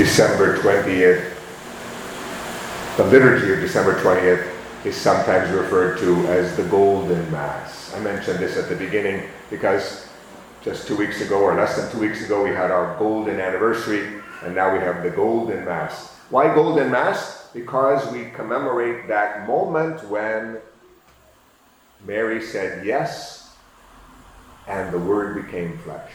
December 20th, the liturgy of December 20th is sometimes referred to as the Golden Mass. I mentioned this at the beginning because just 2 weeks ago, or less than 2 weeks ago, we had our golden anniversary, and now we have the Golden Mass. Why Golden Mass? Because we commemorate that moment when Mary said yes, and the Word became flesh.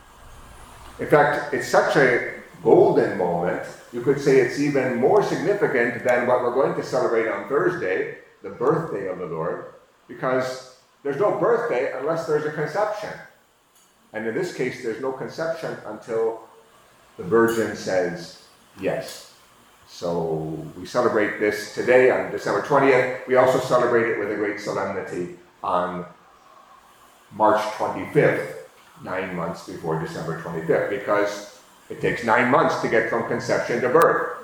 In fact, it's such a golden moment, you could say it's even more significant than what we're going to celebrate on Thursday, the birthday of the Lord, because there's no birthday unless there's a conception. And in this case, there's no conception until the Virgin says yes. So we celebrate this today on December 20th. We also celebrate it with a great solemnity on March 25th, 9 months before December 25th, because it takes 9 months to get from conception to birth.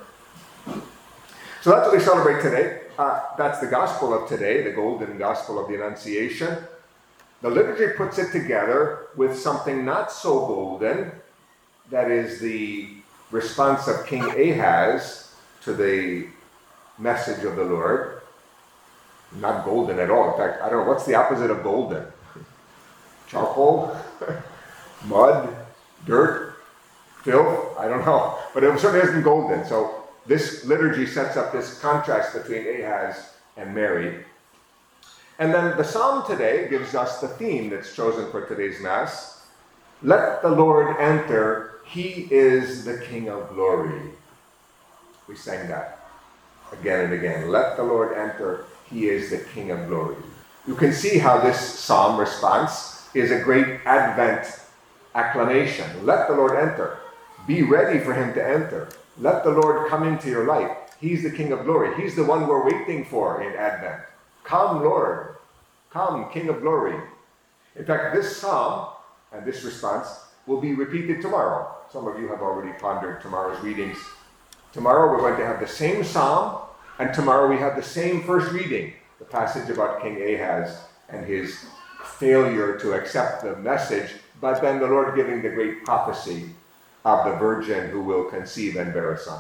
So that's what we celebrate today. That's the gospel of today, the golden gospel of the Annunciation. The liturgy puts it together with something not so golden, that is the response of King Ahaz to the message of the Lord. Not golden at all. In fact, I don't know, what's the opposite of golden? Charcoal? Mud? Dirt? Filth? I don't know. But it certainly isn't golden. So this liturgy sets up this contrast between Ahaz and Mary. And then the psalm today gives us the theme that's chosen for today's Mass. Let the Lord enter, He is the King of glory. We sang that again and again. Let the Lord enter, He is the King of glory. You can see how this psalm response is a great Advent acclamation. Let the Lord enter. Be ready for Him to enter. Let the Lord come into your life. He's the King of glory. He's the one we're waiting for in Advent. Come, Lord. Come, King of glory. In fact, this psalm and this response will be repeated tomorrow. Some of you have already pondered tomorrow's readings. Tomorrow we're going to have the same psalm, and tomorrow we have the same first reading, the passage about King Ahaz and his failure to accept the message, but then the Lord giving the great prophecy of the virgin who will conceive and bear a son.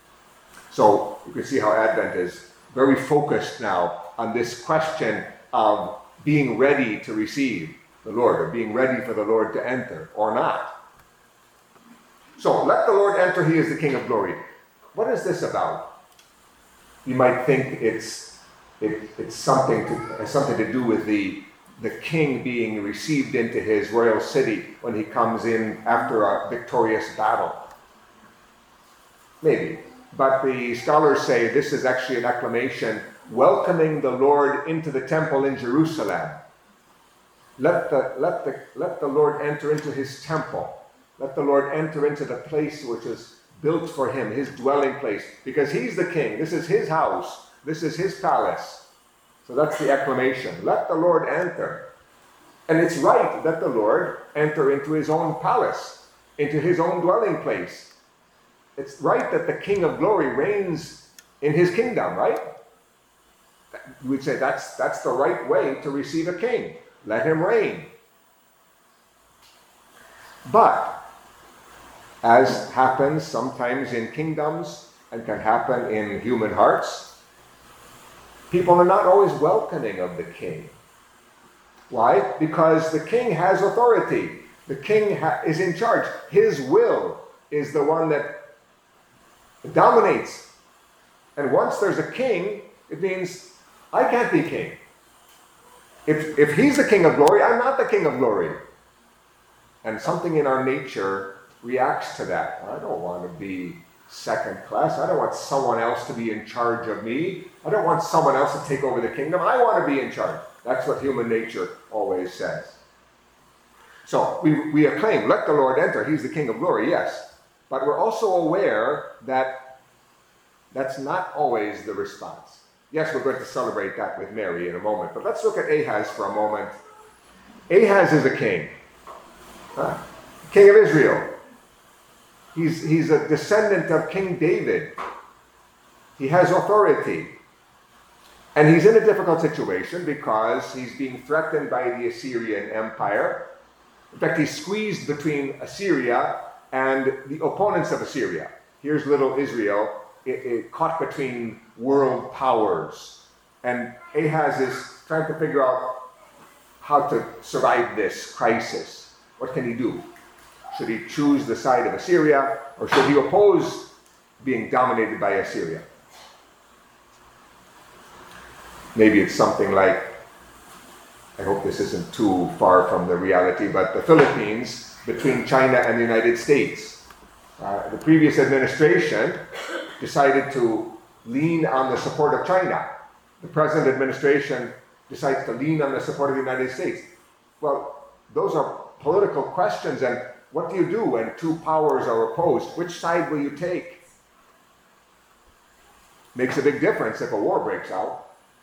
So you can see how Advent is very focused now on this question of being ready to receive the Lord, or being ready for the Lord to enter, or not. So, let the Lord enter, He is the King of glory. What is this about? You might think it's something to do with the king being received into his royal city when he comes in after a victorious battle. Maybe. But the scholars say this is actually an acclamation welcoming the Lord into the temple in Jerusalem. Let the Lord enter into His temple. Let the Lord enter into the place which is built for Him, His dwelling place, because He's the king. This is His house. This is His palace. So that's the acclamation. Let the Lord enter. And it's right that the Lord enter into His own palace, into His own dwelling place. It's right that the King of glory reigns in His kingdom, right? We'd say that's the right way to receive a king. Let him reign. But, as happens sometimes in kingdoms and can happen in human hearts, people are not always welcoming of the king. Why? Because the king has authority. The king is in charge. His will is the one that dominates. And once there's a king, it means I can't be king. If He's the King of glory, I'm not the King of glory. And something in our nature reacts to that. I don't want to be second class. I don't want someone else to be in charge of me. I don't want someone else to take over the kingdom. I want to be in charge. That's what human nature always says. So we acclaim, let the Lord enter. He's the King of glory, yes. But we're also aware that that's not always the response. Yes, we're going to celebrate that with Mary in a moment, but let's look at Ahaz for a moment. Ahaz is a king. King of Israel. He's a descendant of King David. He has authority. And he's in a difficult situation because he's being threatened by the Assyrian Empire. In fact, he's squeezed between Assyria and the opponents of Assyria. Here's little Israel, caught between world powers. And Ahaz is trying to figure out how to survive this crisis. What can he do? Should he choose the side of Assyria, or should he oppose being dominated by Assyria? Maybe it's something like, I hope this isn't too far from the reality, but the Philippines between China and the United States. The previous administration decided to lean on the support of China. The present administration decides to lean on the support of the United States. Well, those are political questions, and what do you do when two powers are opposed? Which side will you take? Makes a big difference if a war breaks out.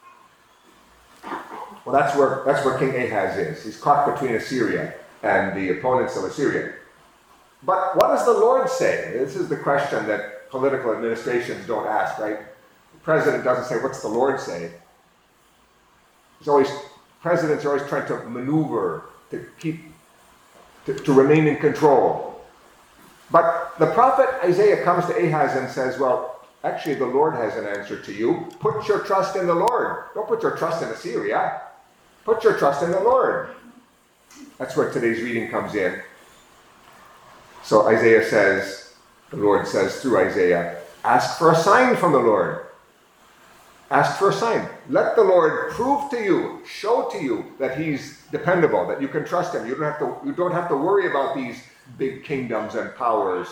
Well, that's where King Ahaz is. He's caught between Assyria and the opponents of Assyria. But what does the Lord say? This is the question that political administrations don't ask, right? The president doesn't say, what's the Lord say? Presidents are always trying to maneuver, to remain in control. But the prophet Isaiah comes to Ahaz and says, well, actually the Lord has an answer to you. Put your trust in the Lord. Don't put your trust in Assyria. Put your trust in the Lord. That's where today's reading comes in. So Isaiah says, the Lord says through Isaiah, ask for a sign from the Lord. Ask for a sign. Let the Lord prove to you, show to you that he's dependable, that you can trust him. You don't have to worry about these big kingdoms and powers.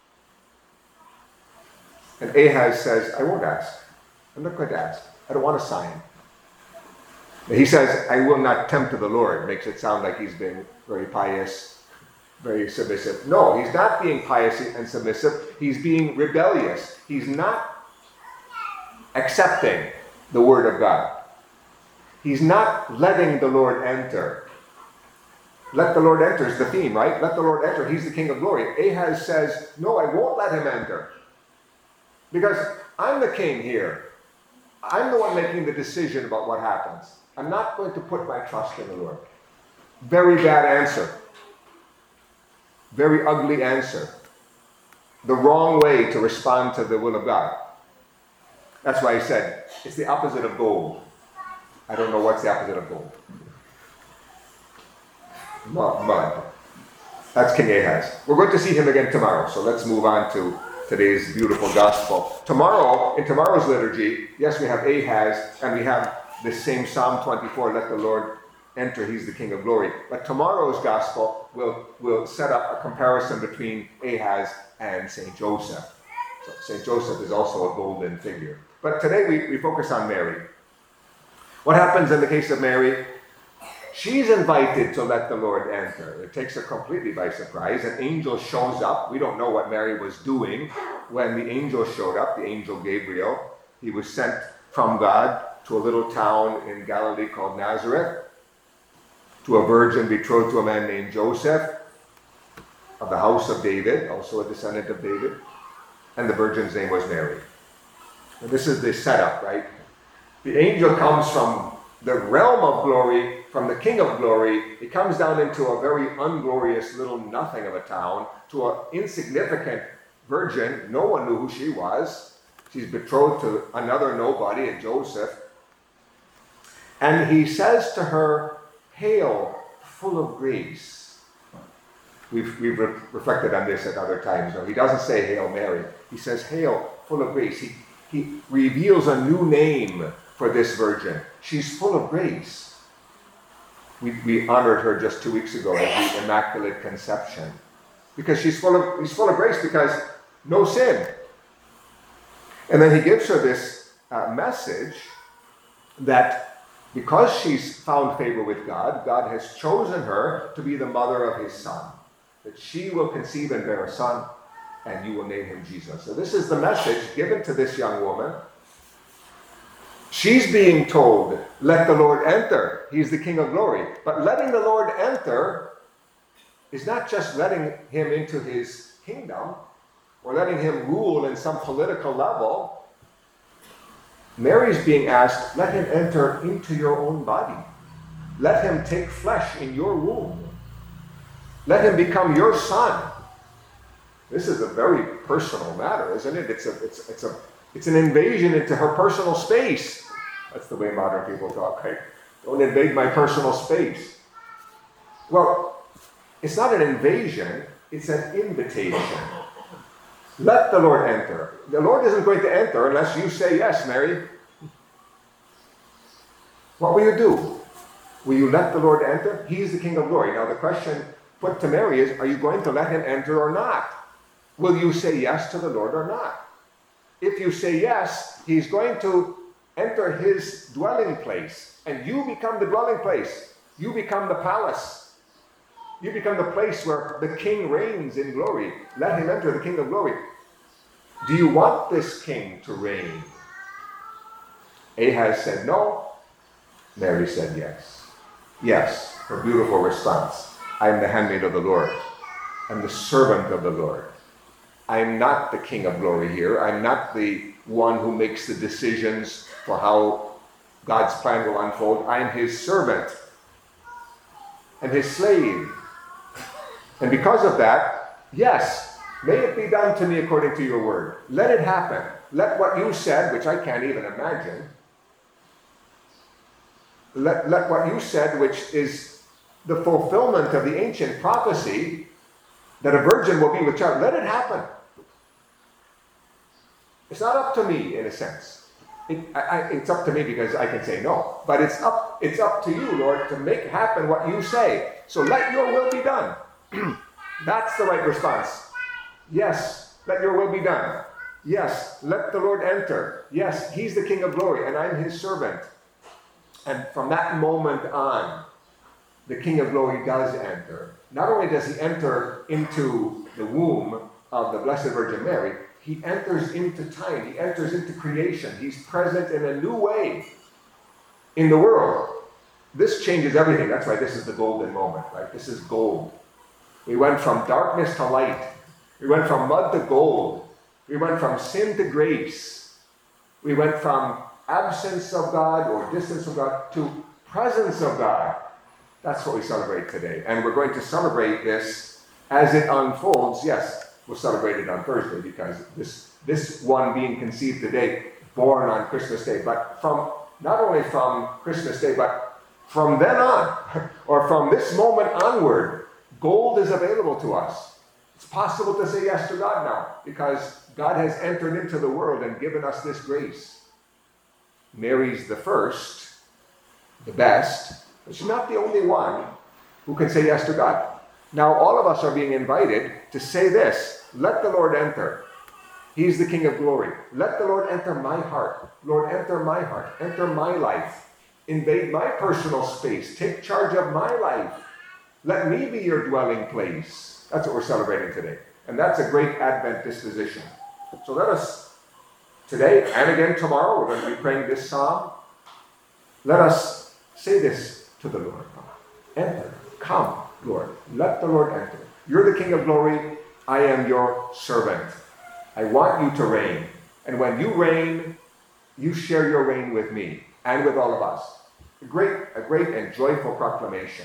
And Ahaz says, I won't ask. I'm not going to ask. I don't want a sign. He says, I will not tempt the Lord. Makes it sound like he's being very pious, very submissive. No, he's not being pious and submissive. He's being rebellious. He's not accepting the word of God. He's not letting the Lord enter. Let the Lord enter is the theme, right? Let the Lord enter. He's the King of glory. Ahaz says, no, I won't let him enter. Because I'm the king here. I'm the one making the decision about what happens. I'm not going to put my trust in the Lord. Very bad answer. Very ugly answer. The wrong way to respond to the will of God. That's why he said, it's the opposite of gold. I don't know what's the opposite of gold. Mud. That's King Ahaz. We're going to see him again tomorrow, so let's move on to today's beautiful gospel. Tomorrow, in tomorrow's liturgy, yes, we have Ahaz, and we have this same Psalm 24, let the Lord enter, he's the King of glory. But tomorrow's gospel will set up a comparison between Ahaz and St. Joseph. So St. Joseph is also a golden figure. But today we focus on Mary. What happens in the case of Mary? She's invited to let the Lord enter. It takes her completely by surprise. An angel shows up. We don't know what Mary was doing when the angel showed up, the angel Gabriel. He was sent from God to a little town in Galilee called Nazareth, to a virgin betrothed to a man named Joseph of the house of David, also a descendant of David. And the virgin's name was Mary. And this is the setup, right? The angel comes from the realm of glory, from the King of glory. He comes down into a very unglorious little nothing of a town, to an insignificant virgin. No one knew who she was. She's betrothed to another nobody, a Joseph. And he says to her, "Hail, full of grace." We've reflected on this at other times. No, he doesn't say Hail Mary. He says, "Hail, full of grace." He reveals a new name for this virgin. She's full of grace. We honored her just 2 weeks ago as the Immaculate Conception. Because she's full of grace because no sin. And then he gives her this message that because she's found favor with God, God has chosen her to be the mother of his son. That she will conceive and bear a son, and you will name him Jesus. So this is the message given to this young woman. She's being told, let the Lord enter. He's the King of glory. But letting the Lord enter is not just letting him into his kingdom or letting him rule in some political level. Mary's being asked, let him enter into your own body. Let him take flesh in your womb. Let him become your son. This is a very personal matter, isn't it? It's an invasion into her personal space. That's the way modern people talk, right? Don't invade my personal space. Well, it's not an invasion, it's an invitation. Let the Lord enter. The Lord isn't going to enter unless you say yes, Mary. What will you do? Will you let the Lord enter? He is the King of glory. Now the question put to Mary is, are you going to let him enter or not? Will you say yes to the Lord or not? If you say yes, he's going to enter his dwelling place, and you become the dwelling place. You become the palace. You become the place where the king reigns in glory. Let him enter, the King of glory. Do you want this king to reign? Ahaz said no. Mary said yes. Yes, her beautiful response. I am the handmaid of the Lord. I'm the servant of the Lord. I'm not the King of glory here. I'm not the one who makes the decisions for how God's plan will unfold. I'm his servant and his slave. And because of that, yes, may it be done to me according to your word. Let it happen. Let what you said, which I can't even imagine, let what you said, which is the fulfillment of the ancient prophecy, that a virgin will be with child, let it happen. It's not up to me, in a sense. It's up to me because I can say no. But it's up to you, Lord, to make happen what you say. So let your will be done. That's the right response. Yes, let your will be done. Yes, let the Lord enter. Yes, he's the King of glory, and I'm his servant. And from that moment on, the King of glory does enter. Not only does he enter into the womb of the Blessed Virgin Mary, he enters into time. He enters into creation. He's present in a new way in the world. This changes everything. That's why this is the golden moment, right? This is gold. We went from darkness to light. We went from mud to gold. We went from sin to grace. We went from absence of God or distance from God to presence of God. That's what we celebrate today. And we're going to celebrate this as it unfolds. Yes, we'll celebrate it on Thursday because this one being conceived today, born on Christmas Day, but from not only from Christmas Day, but from then on, or from this moment onward, gold is available to us. It's possible to say yes to God now because God has entered into the world and given us this grace. Mary's the first, the best, but she's not the only one who can say yes to God. Now all of us are being invited to say this: let the Lord enter. He's the King of glory. Let the Lord enter my heart. Lord, enter my heart. Enter my life. Invade my personal space. Take charge of my life. Let me be your dwelling place. That's what we're celebrating today. And that's a great Advent disposition. So let us, today and again tomorrow, we're going to be praying this psalm. Let us say this to the Lord. Enter. Come, Lord. Let the Lord enter. You're the King of glory. I am your servant. I want you to reign. And when you reign, you share your reign with me and with all of us. A great and joyful proclamation.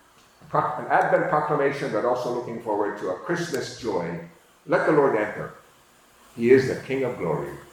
An Advent proclamation, but also looking forward to a Christmas joy. Let the Lord enter. He is the King of glory.